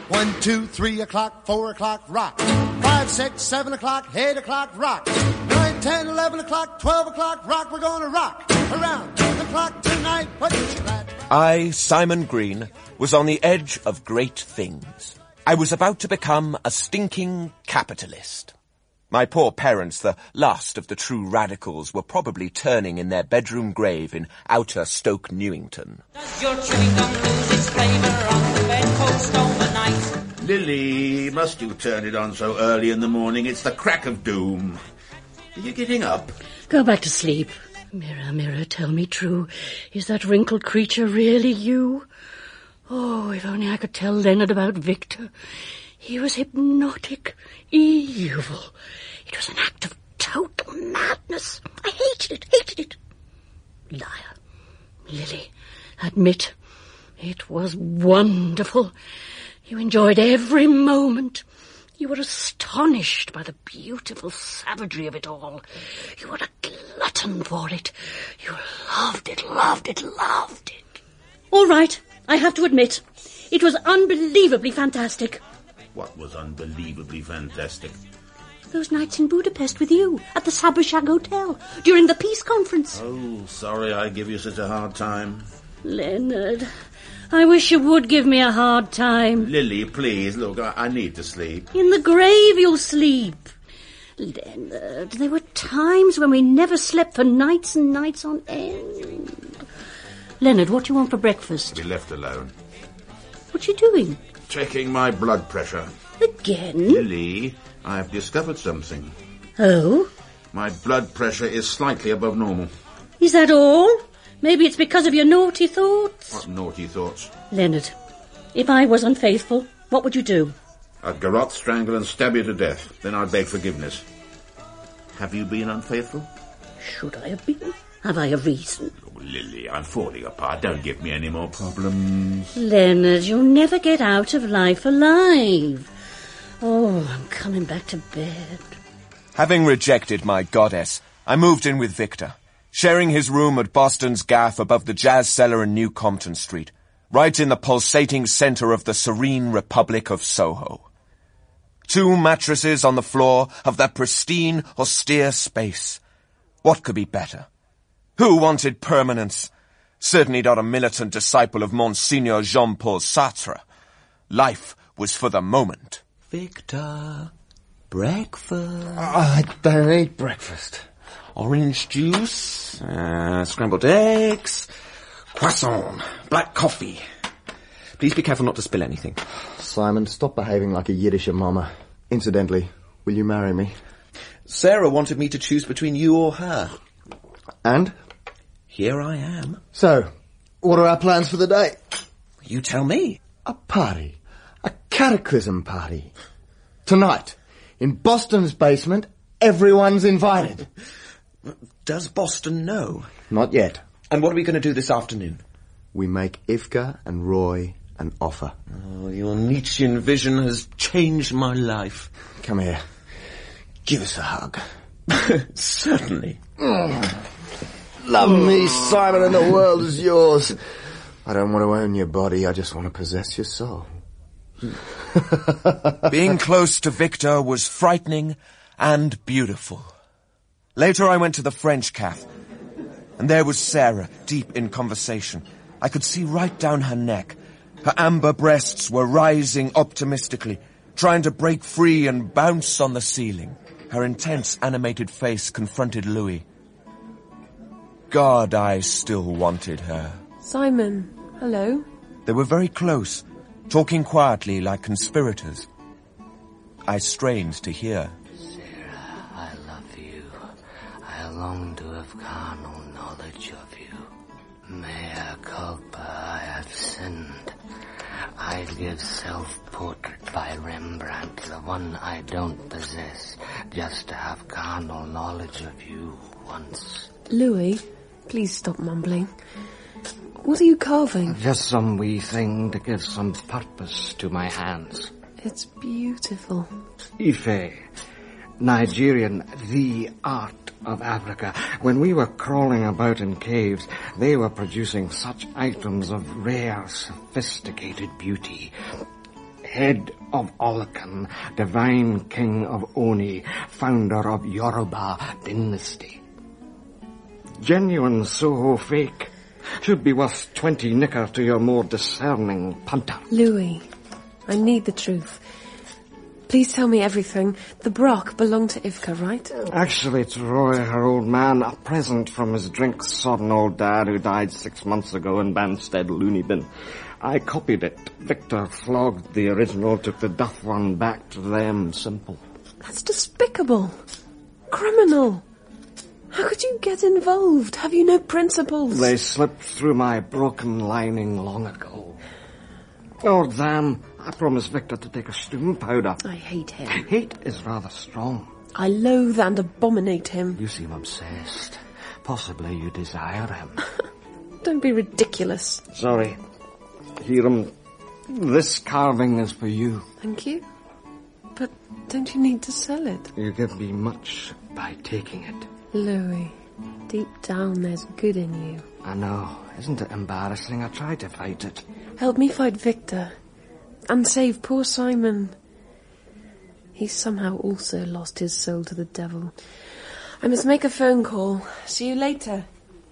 1, 2, 3 o'clock, 4 o'clock, rock. 5, 6, 7 o'clock, 8 o'clock, rock. 9, 10, 11 o'clock, 12 o'clock, rock. We're gonna rock around the clock tonight. Put your glad... I, Simon Green, was on the edge of great things. I was about to become a stinking capitalist. My poor parents, the last of the true radicals, were probably turning in their bedroom grave in outer Stoke Newington. Does your chewing gum lose its flavour on the bedpost overnight? Lily, must you turn it on so early in the morning? It's the crack of doom. Are you getting up? Go back to sleep. Mirror, mirror, tell me true. Is that wrinkled creature really you? Oh, if only I could tell Leonard about Victor. He was hypnotic, evil. It was an act of total madness. I hated it. Liar. Lily, admit, it was wonderful. You enjoyed every moment. You were astonished by the beautiful savagery of it all. You were a glutton for it. You loved it. All right, I have to admit, it was unbelievably fantastic. What was unbelievably fantastic? Those nights in Budapest with you at the Szabadság Hotel during the peace conference. Oh, sorry I give you such a hard time. Leonard, I wish you would give me a hard time. Lily, please, look, I need to sleep. In the grave you'll sleep. Leonard, there were times when we never slept for nights and nights on end. Leonard, what do you want for breakfast? Be left alone. What you doing? Checking my blood pressure. Again? Lily, I've discovered something. Oh? My blood pressure is slightly above normal. Is that all? Maybe it's because of your naughty thoughts. What naughty thoughts? Leonard, if I was unfaithful, what would you do? I'd garrote, strangle and stab you to death. Then I'd beg forgiveness. Have you been unfaithful? Should I have been? Have I a reason? Oh, Lily, I'm falling apart. Don't give me any more problems. Leonard, you'll never get out of life alive. Oh, I'm coming back to bed. Having rejected my goddess, I moved in with Victor, sharing his room at Boston's Gaff above the Jazz Cellar in New Compton Street, right in the pulsating centre of the serene Republic of Soho. 2 mattresses on the floor of that pristine, austere space. What could be better? Who wanted permanence? Certainly not a militant disciple of Monsignor Jean-Paul Sartre. Life was for the moment. Victor, breakfast. I don't eat breakfast. Orange juice, scrambled eggs, croissant, black coffee. Please be careful not to spill anything. Simon, stop behaving like a Yiddish mama. Incidentally, will you marry me? Sarah wanted me to choose between you or her. And? Here I am. So, what are our plans for the day? You tell me. A party. A cataclysm party. Tonight, in Boston's basement, everyone's invited. Does Boston know? Not yet. And what are we going to do this afternoon? We make Ivka and Roy an offer. Oh, your Nietzschean vision has changed my life. Come here. Give us a hug. Certainly. Love me, Simon, and the world is yours. I don't want to own your body, I just want to possess your soul. Being close to Victor was frightening and beautiful. Later I went to the French Cafe, and there was Sarah, deep in conversation. I could see right down her neck. Her amber breasts were rising optimistically, trying to break free and bounce on the ceiling. Her intense, animated face confronted Louis. God, I still wanted her. Simon, hello? They were very close, talking quietly like conspirators. I strained to hear. Sarah, I love you. I long to have carnal knowledge of you. Mea culpa, I have sinned. I'd give self-portrait by Rembrandt, the one I don't possess, just to have carnal knowledge of you once. Louis, please stop mumbling. What are you carving? Just some wee thing to give some purpose to my hands. It's beautiful. Ife, Nigerian, the art of Africa. When we were crawling about in caves, they were producing such items of rare, sophisticated beauty. head of Olakan, divine king of Oni, founder of Yoruba dynasty. Genuine Soho fake. Should be worth 20 nicker to your more discerning punter. Louis, I need the truth. Please tell me everything. The Brock belonged to Ivka, right? Actually, it's Roy, her old man, a present from his drink-sodden old dad who died 6 months ago in Banstead Looney Bin. I copied it. Victor flogged the original, took the duff one back to them. Simple. That's despicable. Criminal. How could you get involved? Have you no principles? They slipped through my broken lining long ago. Oh, damn. I promised Victor to take a stoom powder. I hate him. Hate is rather strong. I loathe and abominate him. You seem obsessed. Possibly you desire him. Don't be ridiculous. Sorry. Hiram, this carving is for you. Thank you. But don't you need to sell it? You give me much by taking it. Louis, deep down there's good in you. I know. Isn't it embarrassing? I tried to fight it. Help me fight Victor. And save poor Simon. He's somehow also lost his soul to the devil. I must make a phone call. See you later.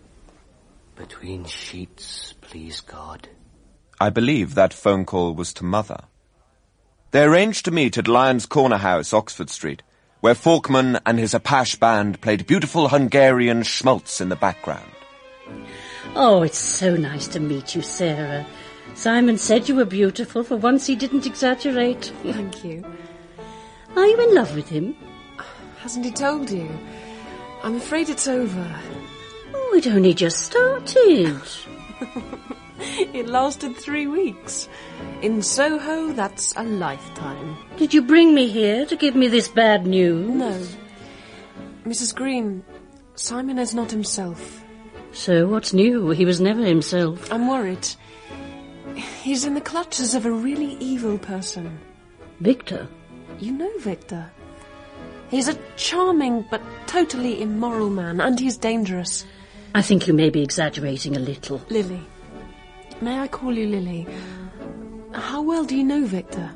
Between sheets, please God. I believe that phone call was to Mother. They arranged to meet at Lyons Corner House, Oxford Street, where Faulkman and his Apache band played beautiful Hungarian schmaltz in the background. Oh, it's so nice to meet you, Sarah. Simon said you were beautiful. For once he didn't exaggerate. Thank you. Are you in love with him? Hasn't he told you? I'm afraid it's over. Oh, it only just started. It lasted 3 weeks. In Soho, that's a lifetime. Did you bring me here to give me this bad news? No. Mrs. Green, Simon is not himself. So what's new? He was never himself. I'm worried. He's in the clutches of a really evil person. Victor? You know Victor. He's a charming but totally immoral man, and he's dangerous. I think you may be exaggerating a little. Lily. May I call you Lily? How well do you know Victor?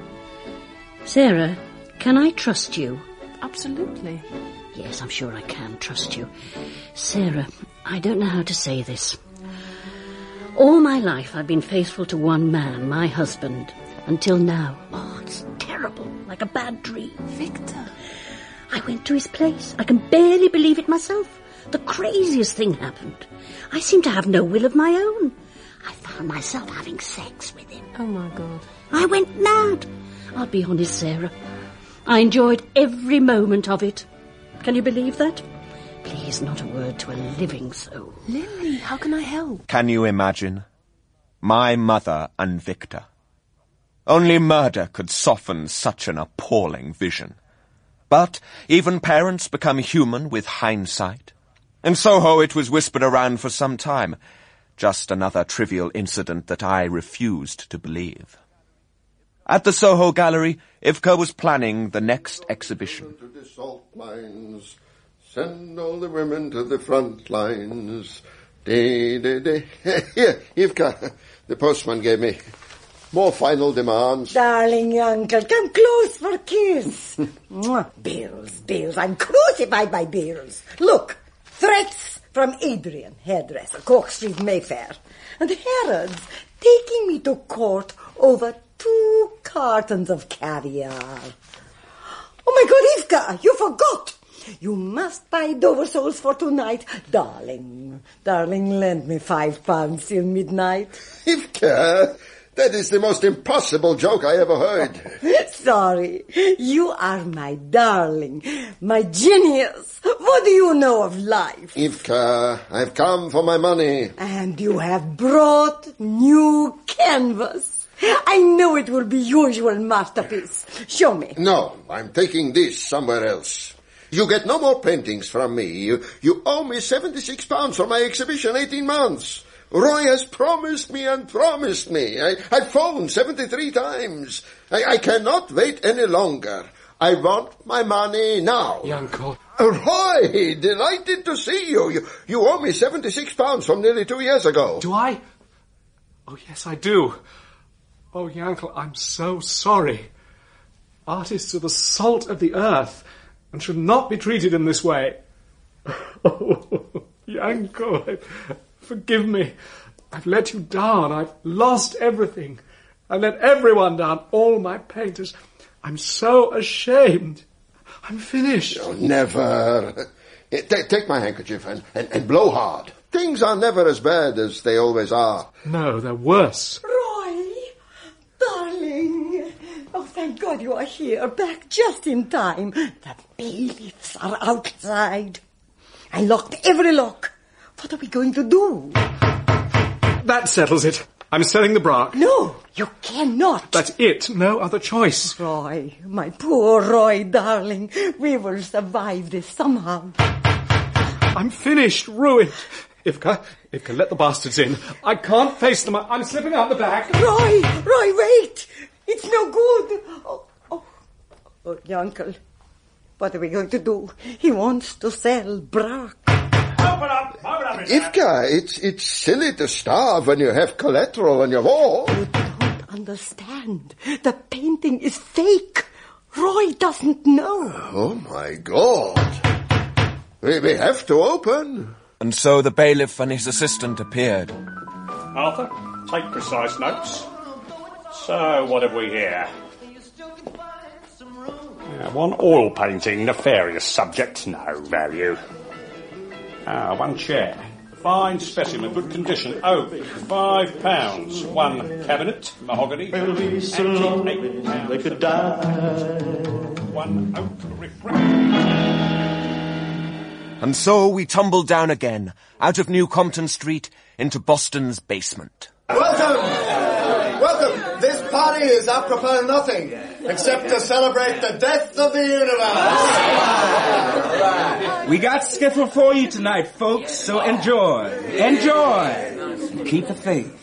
Sarah, can I trust you? Absolutely. Yes, I'm sure I can trust you. Sarah, I don't know how to say this. All my life I've been faithful to one man, my husband, until now. Oh, it's terrible, like a bad dream. Victor. I went to his place. I can barely believe it myself. The craziest thing happened. I seem to have no will of my own. I found myself having sex with him. Oh, my God. I went mad. I'll be honest, Sarah. I enjoyed every moment of it. Can you believe that? Please, not a word to a living soul. Lily, how can I help? Can you imagine? My mother and Victor. Only murder could soften such an appalling vision. But even parents become human with hindsight. In Soho it was whispered around for some time. Just another trivial incident that I refused to believe. At the Soho Gallery, Ivka was planning the next exhibition. To the salt mines, send all the women to the front lines. Here, Ivka, the postman gave me more final demands. Darling uncle, come close for a kiss. Bills. I'm crucified by bills. Look, threats from Adrian, hairdresser, Cork Street, Mayfair. And Harrods taking me to court over 2 cartons of caviar. Oh, my God, Ivka, you forgot. You must buy Dover soles for tonight. Darling, lend me £5 till midnight. Ivka, that is the most impossible joke I ever heard. Sorry, you are my darling, my genius. What do you know of life? Ivka, I've come for my money. And you have brought new canvas. I know it will be usual masterpiece. Show me. No, I'm taking this somewhere else. You get no more paintings from me. You owe me £76 for my exhibition, 18 months. Roy has promised me and promised me. I phoned 73 times. I cannot wait any longer. I want my money now. Uncle. Roy, delighted to see you. You owe me £76 from nearly 2 years ago. Do I? Oh, yes, I do. Oh, Yankel, I'm so sorry. Artists are the salt of the earth and should not be treated in this way. Oh, Yankel, forgive me. I've let you down. I've lost everything. I've let everyone down, all my painters. I'm so ashamed. I'm finished. Oh, never. Take my handkerchief and blow hard. Things are never as bad as they always are. No, they're worse. Roy, darling. Oh, thank God you are here, back just in time. The bailiffs are outside. I locked every lock. What are we going to do? That settles it. I'm selling the Braque. No, you cannot. That's it. No other choice. Roy, my poor Roy, darling. We will survive this somehow. I'm finished, ruined. Ivka, let the bastards in. I can't face them. I'm slipping out the back. Roy, wait. It's no good. Oh, Yankel, what are we going to do? He wants to sell Braque. Open up, Ivka, it's silly to starve when you have collateral on your wall. You don't understand. The painting is fake. Roy doesn't know. Oh, my God. We have to open. And so the bailiff and his assistant appeared. Arthur, take precise notes. So, what have we here? One oil painting, nefarious subject, no value. One chair. Fine specimen, good condition, oak, £5. One cabinet, mahogany, antique, £8. They could die. One oak refractory. And so we tumbled down again, out of New Compton Street, into Boston's basement. Welcome! This party is apropos nothing, except to celebrate the death of the universe. We got skiffle for you tonight, folks, so enjoy. Enjoy! And keep the faith.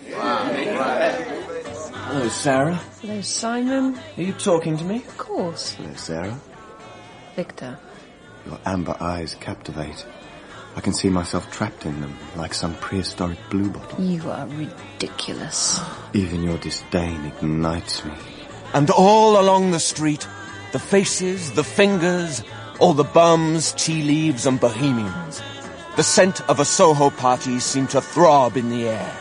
Hello, Sarah. Hello, Simon. Are you talking to me? Of course. Hello, Sarah. Victor. Your amber eyes captivate. I can see myself trapped in them, like some prehistoric bluebottle. You are ridiculous. Even your disdain ignites me. And all along the street, the faces, the fingers, all the bums, tea leaves and bohemians. The scent of a Soho party seemed to throb in the air.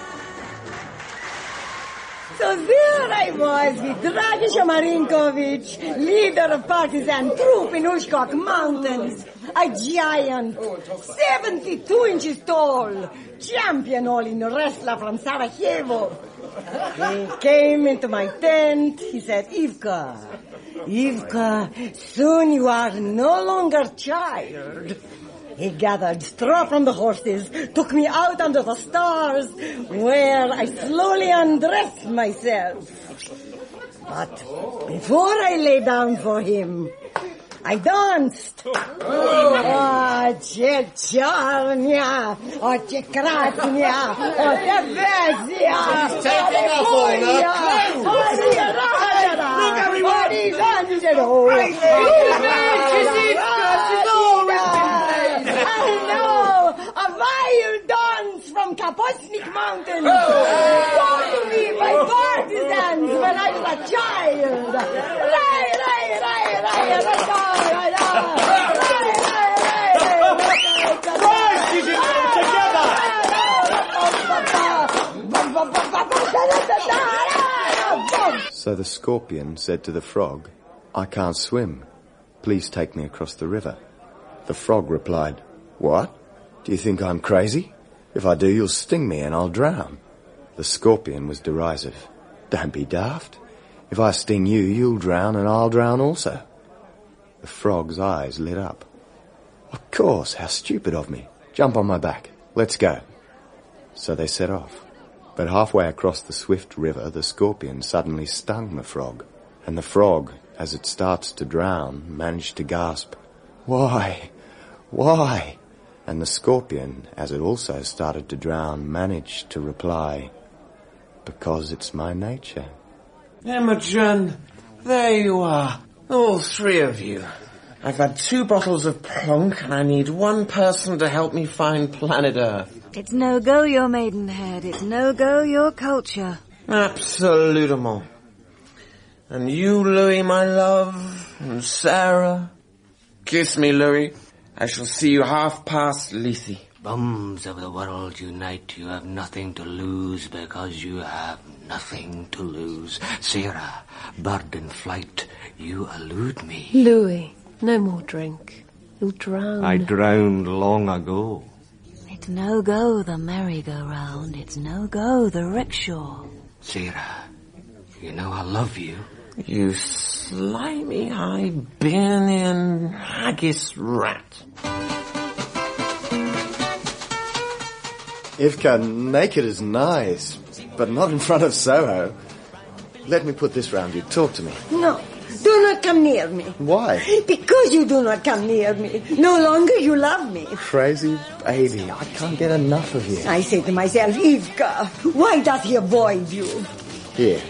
So there I was with Dragiša Marinković, leader of partisan troop in Ushkok Mountains. A giant, 72 inches tall, champion all-in wrestler from Sarajevo. He came into my tent. He said, Ivka, soon you are no longer child. He gathered straw from the horses, took me out under the stars, where I slowly undressed myself. But before I lay down for him, I danced. Oce czarnia, oce krasnia, oce bezia, oce bunia, oce radara, oce zanjero, I know, a wild dance from Kaposnik Mountains. Taught to me by partisans when I was a child. So the scorpion said to the frog, I can't swim. Please take me across the river. The frog replied, What? Do you think I'm crazy? If I do, you'll sting me and I'll drown. The scorpion was derisive. Don't be daft. If I sting you, you'll drown and I'll drown also. The frog's eyes lit up. Of course, how stupid of me. Jump on my back. Let's go. So they set off. But halfway across the swift river, the scorpion suddenly stung the frog. And the frog, as it starts to drown, managed to gasp, Why? Why? And the scorpion, as it also started to drown, managed to reply, Because it's my nature. Imogen, there you are. All three of you. I've had 2 bottles of plonk and I need one person to help me find planet Earth. It's no go your maidenhead. It's no go your culture. Absolutement. And you, Louis, my love, and Sarah. Kiss me, Louis. I shall see you 5:30 Lethe. Bums of the world unite. You have nothing to lose because you have nothing to lose. Sarah, bird in flight, you elude me. Louis, no more drink. You'll drown. I drowned long ago. It's no go the merry-go-round. It's no go the rickshaw. Sarah, you know I love you. You slimy, Hibernian haggis rat. Ivka, naked is nice, but not in front of Soho. Let me put this round you. Talk to me. No, do not come near me. Why? Because you do not come near me. No longer you love me. Crazy baby, I can't get enough of you. I say to myself, Ivka, why does he avoid you? Here,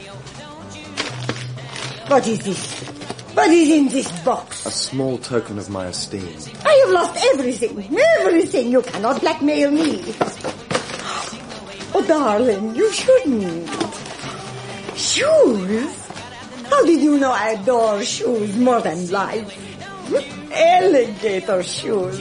What is this? What is in this box? a small token of my esteem. I have lost everything. Everything. You cannot blackmail me. Oh, darling, you shouldn't. Shoes? How did you know I adore shoes more than life? Alligator shoes.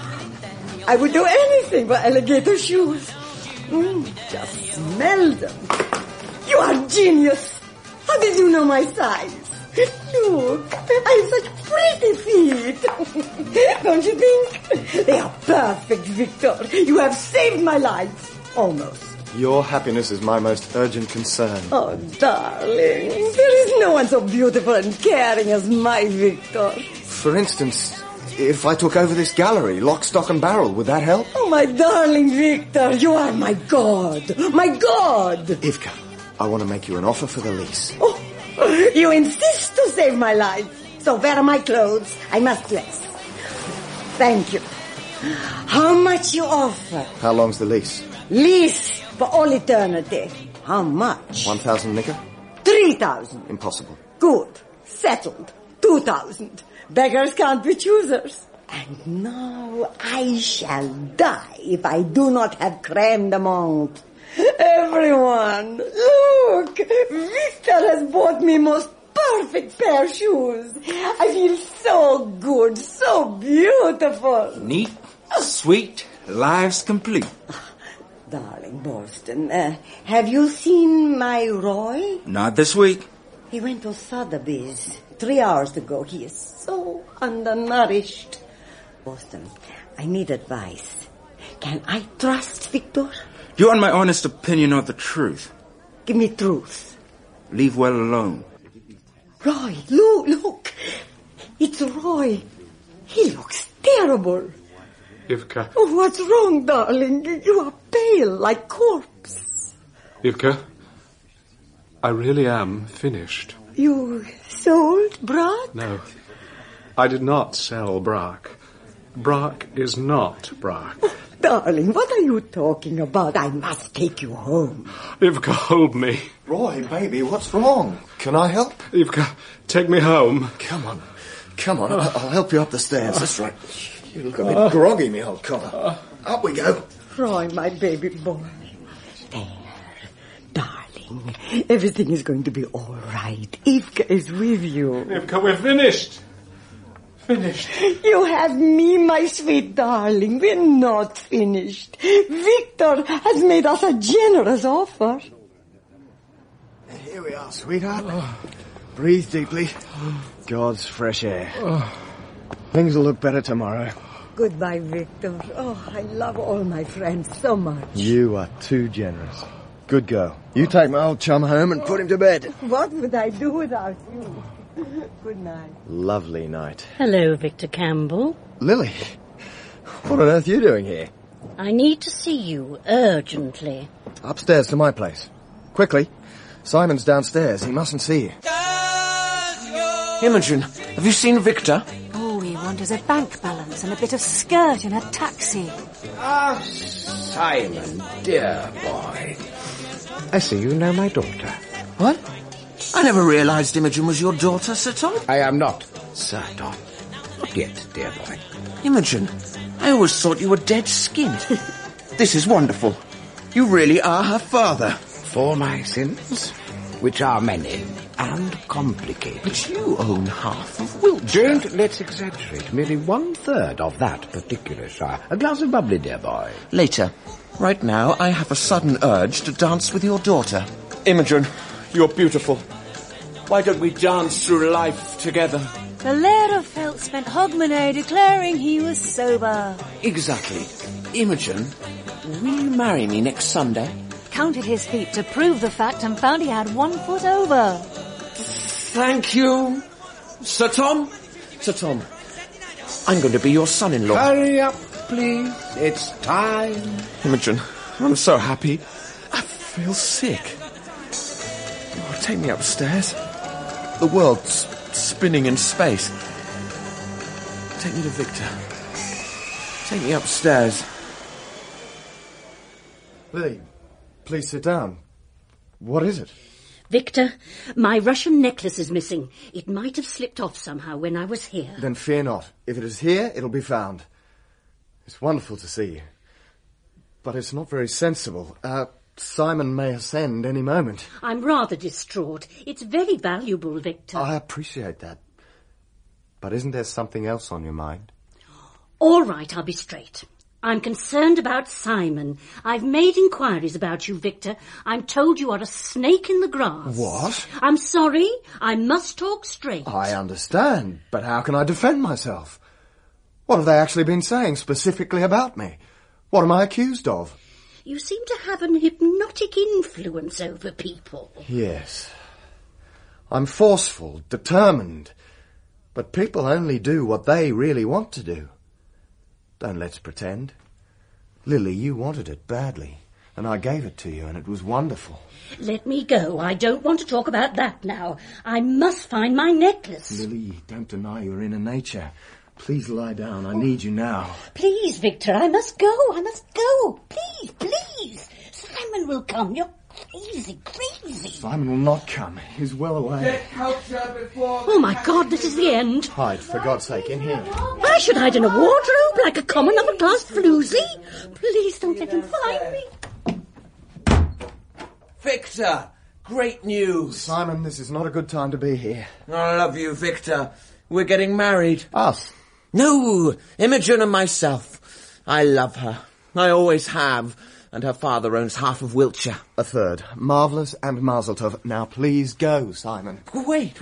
I would do anything for alligator shoes. Just smell them. You are genius. How did you know my size? Look, I have such pretty feet. Don't you think? They are perfect, Victor. You have saved my life. Almost. Your happiness is my most urgent concern. Oh, darling, there is no one so beautiful and caring as my Victor. For instance, if I took over this gallery, lock, stock and barrel, would that help? Oh, my darling Victor, you are my God. My God. Ivka, I want to make you an offer for the lease. Oh, you insist to save my life. So where are my clothes? I must dress. Thank you. How much you offer? How long's the lease? Lease for all eternity. How much? 1,000 nigger? 3,000. Impossible. Good. Settled. 2,000. Beggars can't be choosers. And now I shall die if I do not have crème de menthe. Everyone, look! Victor has bought me most perfect pair of shoes. I feel so good, so beautiful. Neat, sweet, life's complete. Darling Borston, have you seen my Roy? Not this week. He went to Sotheby's 3 hours ago. He is so undernourished. Borston, I need advice. Can I trust Victor? You want my honest opinion of the truth? Give me truth. Leave well alone. Roy, look. It's Roy. He looks terrible. Ivka. Oh, what's wrong, darling? You are pale like corpse. Ivka, I really am finished. You sold Brack? No, I did not sell Brack. Brack is not Brack. Oh, darling, what are you talking about? I must take you home. Ivka, hold me. Roy, baby, what's wrong? Can I help? Ivka, take me home. Come on. I'll help you up the stairs. That's right. You look a bit groggy, me old copper. Up we go. Roy, my baby boy. There. Darling, everything is going to be all right. Ivka is with you. Ivka, we're finished. Finished. You have me, my sweet darling. We're not finished. Victor has made us a generous offer. Here we are, sweetheart. Breathe deeply. God's fresh air. Things will look better tomorrow. Goodbye, Victor. Oh, I love all my friends so much. You are too generous. Good girl. You take my old chum home and put him to bed. What would I do without you? Good night. Lovely night. Hello, Victor Campbell. Lily, what on earth are you doing here? I need to see you urgently. Upstairs to my place. Quickly. Simon's downstairs. He mustn't see you. Imogen, have you seen Victor? All he wants is a bank balance and a bit of skirt in a taxi. Ah, Simon, dear boy. I see you know my daughter. What? I never realized Imogen was your daughter, Sir Tom. I am not, Sir Tom. Not yet, dear boy. Imogen, I always thought you were dead skinned. This is wonderful. You really are her father. For my sins, which are many, and complicated. But you own half of Wiltshire. Don't let's exaggerate. Merely 1/3 of that particular shire. A glass of bubbly, dear boy. Later. Right now, I have a sudden urge to dance with your daughter. Imogen, you're beautiful. Why don't we dance through life together? The Laird of Felt spent Hogmanay declaring he was sober. Exactly. Imogen, will you marry me next Sunday? Counted his feet to prove the fact and found he had 1 foot over. Thank you. Sir Tom? Sir Tom, I'm going to be your son-in-law. Hurry up, please. It's time. Imogen, I'm so happy. I feel sick. Oh, take me upstairs. The world's spinning in space. Take me to Victor. Take me upstairs. Lily, please sit down. What is it? Victor, my Russian necklace is missing. It might have slipped off somehow when I was here. Then fear not. If it is here, it'll be found. It's wonderful to see you. But it's not very sensible. Simon may ascend any moment. I'm rather distraught. It's very valuable, Victor. I appreciate that. But isn't there something else on your mind? All right, I'll be straight. I'm concerned about Simon. I've made inquiries about you, Victor. I'm told you are a snake in the grass. What? I'm sorry. I must talk straight. I understand, but how can I defend myself? What have they actually been saying specifically about me? What am I accused of? You seem to have an hypnotic influence over people. Yes. I'm forceful, determined. But people only do what they really want to do. Don't let's pretend. Lily, you wanted it badly, and I gave it to you, and it was wonderful. Let me go. I don't want to talk about that now. I must find my necklace. Lily, don't deny your inner nature. Please lie down. I need you now. Please, Victor, I must go. I must go. Please, please. Simon will come. You're crazy, crazy. Simon will not come. He's well away. Get culture before... Oh, my God, this is the end. Hide, for God's sake, in here. I should hide in a wardrobe like a common upper-class floozy. Please don't let him find me. Victor, great news. Simon, this is not a good time to be here. I love you, Victor. We're getting married. Us? No, Imogen and myself. I love her. I always have. And her father owns half of Wiltshire. A third. Marvellous and Mazel Tov. Now please go, Simon. Wait.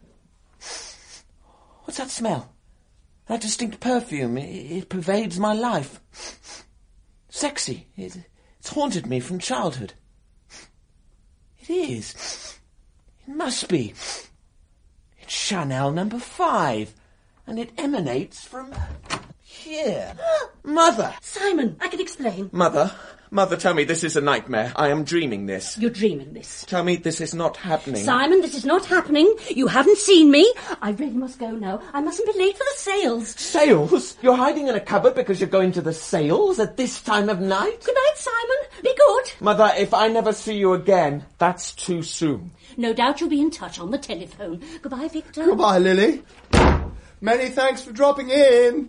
What's that smell? That distinct perfume. It pervades my life. Sexy. It's haunted me from childhood. It is. It must be. It's Chanel No. 5. And it emanates from here. Mother! Simon, I can explain. Mother, tell me this is a nightmare. I am dreaming this. You're dreaming this. Tell me this is not happening. Simon, this is not happening. You haven't seen me. I really must go now. I mustn't be late for the sales. Sales? You're hiding in a cupboard because you're going to the sales at this time of night? Good night, Simon. Be good. Mother, if I never see you again, that's too soon. No doubt you'll be in touch on the telephone. Goodbye, Victor. Goodbye, Lily. Many thanks for dropping in.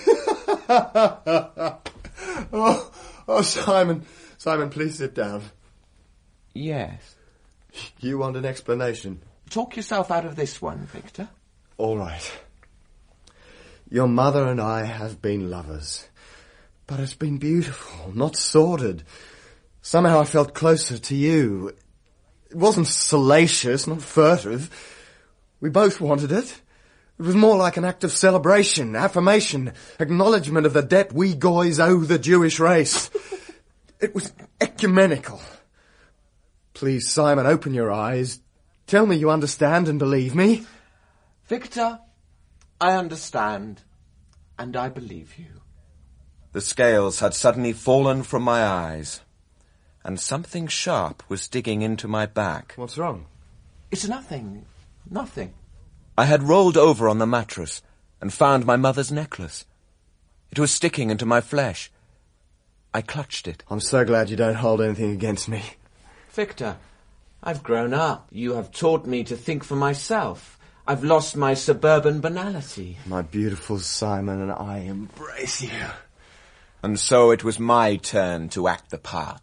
Oh, Simon. Simon, please sit down. Yes. You want an explanation? Talk yourself out of this one, Victor. All right. Your mother and I have been lovers. But it's been beautiful, not sordid. Somehow I felt closer to you. It wasn't salacious, not furtive. We both wanted it. It was more like an act of celebration, affirmation, acknowledgement of the debt we Goys owe the Jewish race. It was ecumenical. Please, Simon, open your eyes. Tell me you understand and believe me. Victor, I understand, and I believe you. The scales had suddenly fallen from my eyes, and something sharp was digging into my back. What's wrong? It's nothing. Nothing. I had rolled over on the mattress and found my mother's necklace. It was sticking into my flesh. I clutched it. I'm so glad you don't hold anything against me. Victor, I've grown up. You have taught me to think for myself. I've lost my suburban banality. My beautiful Simon, and I embrace you. And so it was my turn to act the part,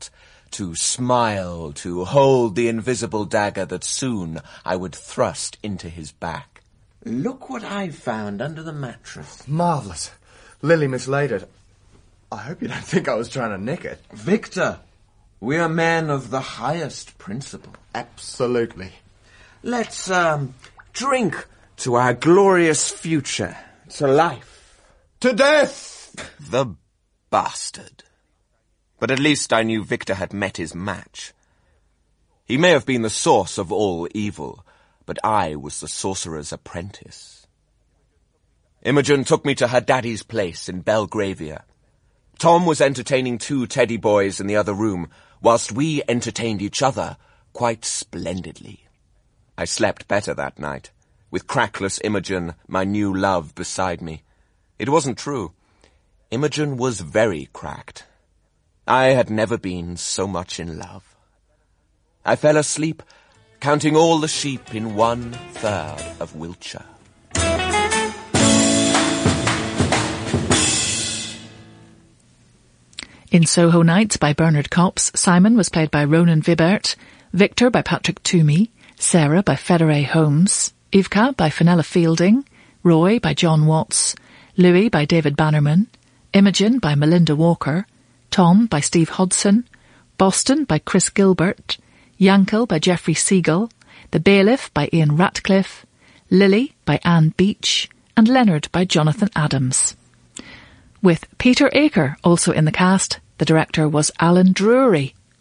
to smile, to hold the invisible dagger that soon I would thrust into his back. Look what I found under the mattress. Marvellous. Lily mislaid it. I hope you don't think I was trying to nick it. Victor, we are men of the highest principle. Absolutely. Let's, drink to our glorious future, to life. To death! The bastard. But at least I knew Victor had met his match. He may have been the source of all evil, but I was the sorcerer's apprentice. Imogen took me to her daddy's place in Belgravia. Tom was entertaining 2 teddy boys in the other room, whilst we entertained each other quite splendidly. I slept better that night, with crackless Imogen, my new love, beside me. It wasn't true. Imogen was very cracked. I had never been so much in love. I fell asleep, counting all the sheep in 1/3 of Wiltshire. In Soho Nights by Bernard Copps, Simon was played by Ronan Vibert, Victor by Patrick Toomey, Sarah by Federae Holmes, Ivka by Fenella Fielding, Roy by John Watts, Louis by David Bannerman, Imogen by Melinda Walker, Tom by Steve Hodson, Boston by Chris Gilbert, Yankel by Geoffrey Siegel, The Bailiff by Ian Ratcliffe, Lily by Anne Beach, and Leonard by Jonathan Adams. With Peter Aker also in the cast, the director was Alan Drury,